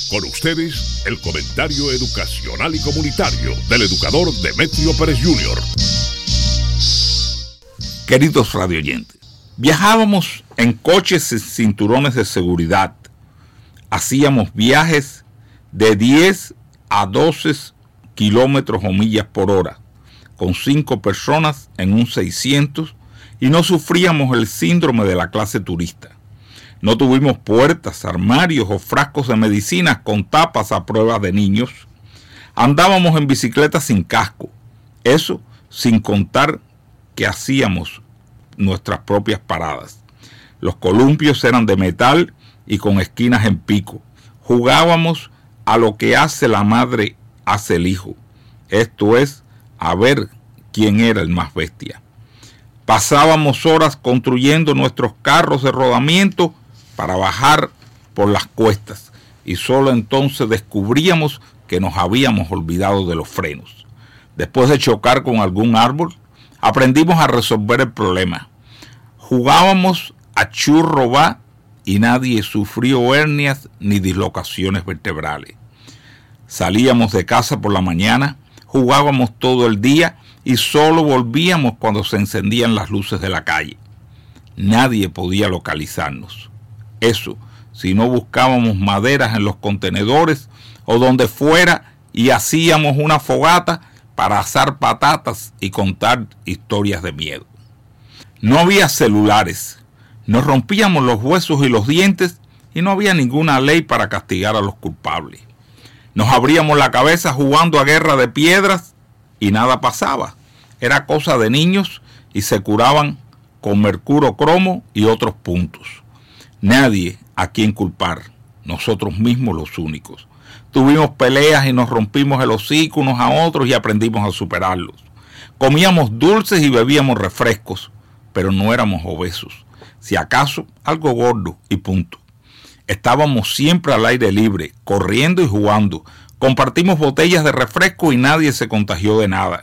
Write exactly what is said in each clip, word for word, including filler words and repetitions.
Con ustedes, el comentario educacional y comunitario del educador Demetrio Pérez junior Queridos radioyentes, viajábamos en coches y cinturones de seguridad. Hacíamos viajes de diez a doce kilómetros o millas por hora, con cinco personas en un seiscientos, y no sufríamos el síndrome de la clase turista. No tuvimos puertas, armarios o frascos de medicinas con tapas a prueba de niños. Andábamos en bicicleta sin casco. Eso sin contar que hacíamos nuestras propias paradas. Los columpios eran de metal y con esquinas en pico. Jugábamos a lo que hace la madre, hace el hijo. Esto es, a ver quién era el más bestia. Pasábamos horas construyendo nuestros carros de rodamiento para bajar por las cuestas, y solo entonces descubríamos que nos habíamos olvidado de los frenos. Después de chocar con algún árbol, aprendimos a resolver el problema. Jugábamos a churro va y nadie sufrió hernias ni dislocaciones vertebrales. Salíamos de casa por la mañana, jugábamos todo el día y solo volvíamos cuando se encendían las luces de la calle. Nadie podía localizarnos. Eso, si no buscábamos maderas en los contenedores o donde fuera y hacíamos una fogata para asar patatas y contar historias de miedo. No había celulares, nos rompíamos los huesos y los dientes y no había ninguna ley para castigar a los culpables. Nos abríamos la cabeza jugando a guerra de piedras y nada pasaba. Era cosa de niños y se curaban con mercurio cromo y otros puntos. Nadie a quien culpar, nosotros mismos los únicos. Tuvimos peleas y nos rompimos el hocico unos a otros y aprendimos a superarlos. Comíamos dulces y bebíamos refrescos, pero no éramos obesos. Si acaso, algo gordo y punto. Estábamos siempre al aire libre, corriendo y jugando. Compartimos botellas de refresco y nadie se contagió de nada.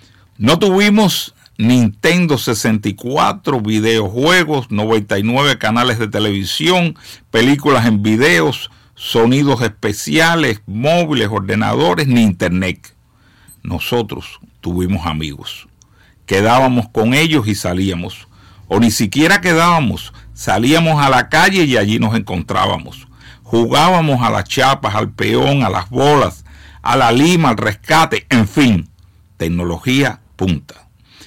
No tuvimos Nintendo sesenta y cuatro, videojuegos, noventa y nueve canales de televisión, películas en videos, sonidos especiales, móviles, ordenadores, ni internet. Nosotros tuvimos amigos. Quedábamos con ellos y salíamos. O ni siquiera quedábamos, salíamos a la calle y allí nos encontrábamos. Jugábamos a las chapas, al peón, a las bolas, a la lima, al rescate, en fin, tecnología punta.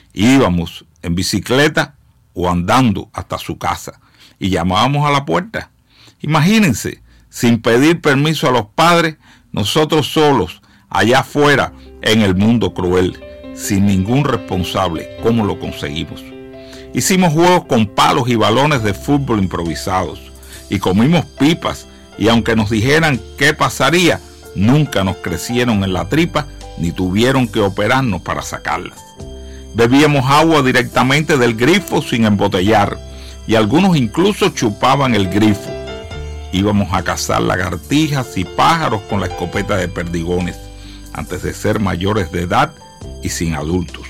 Íbamos en bicicleta o andando hasta su casa y llamábamos a la puerta. Imagínense, sin pedir permiso a los padres, nosotros solos, allá afuera, en el mundo cruel, sin ningún responsable. ¿Cómo lo conseguimos? Hicimos juegos con palos y balones de fútbol improvisados y comimos pipas, y aunque nos dijeran qué pasaría, nunca nos crecieron en la tripa ni tuvieron que operarnos para sacarlas. Bebíamos agua directamente del grifo sin embotellar, y algunos incluso chupaban el grifo. Íbamos a cazar lagartijas y pájaros con la escopeta de perdigones, antes de ser mayores de edad y sin adultos.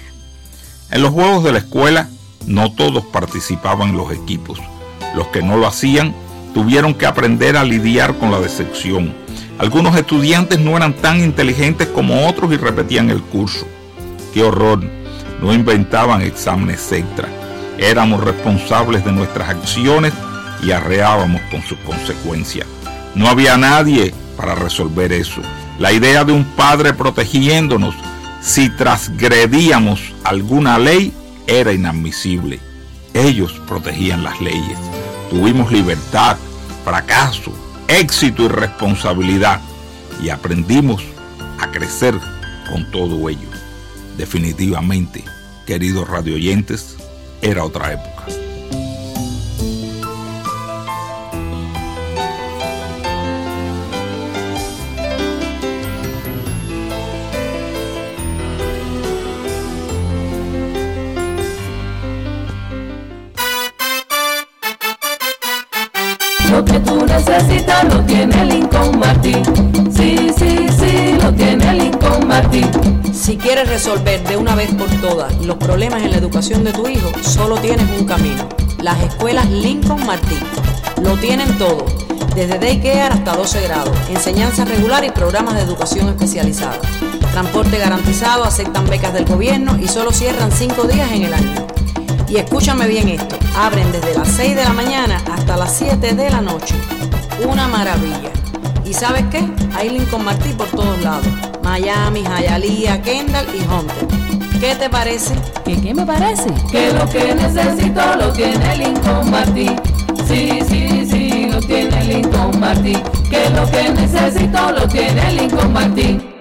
En los juegos de la escuela, no todos participaban en los equipos. Los que no lo hacían tuvieron que aprender a lidiar con la decepción. Algunos estudiantes no eran tan inteligentes como otros y repetían el curso. ¡Qué horror! No inventaban exámenes extra. Éramos responsables de nuestras acciones y arreábamos con sus consecuencias. No había nadie para resolver eso. La idea de un padre protegiéndonos si transgredíamos alguna ley era inadmisible. Ellos protegían las leyes. Tuvimos libertad, fracaso, éxito y responsabilidad, y aprendimos a crecer con todo ello. Definitivamente, queridos radioyentes, era otra época. Lo que tú necesitas lo tiene Lincoln Martin. Sí, sí, sí, lo tiene Lincoln Martin. Si quieres resolver de una vez por todas los problemas en la educación de tu hijo, solo tienes un camino: las escuelas Lincoln Martin. Lo tienen todo: desde daycare hasta doce grados, enseñanza regular y programas de educación especializada. Transporte garantizado, aceptan becas del gobierno y solo cierran cinco días en el año. Y escúchame bien esto, abren desde las seis de la mañana hasta las siete de la noche. Una maravilla. ¿Y sabes qué? Hay Lincoln Martí por todos lados. Miami, Hialeah, Kendall y Hunter. ¿Qué te parece? ¿Qué, qué me parece? Que lo que necesito lo tiene Lincoln Martí. Sí, sí, sí, lo tiene Lincoln Martí. Que lo que necesito lo tiene Lincoln Martí.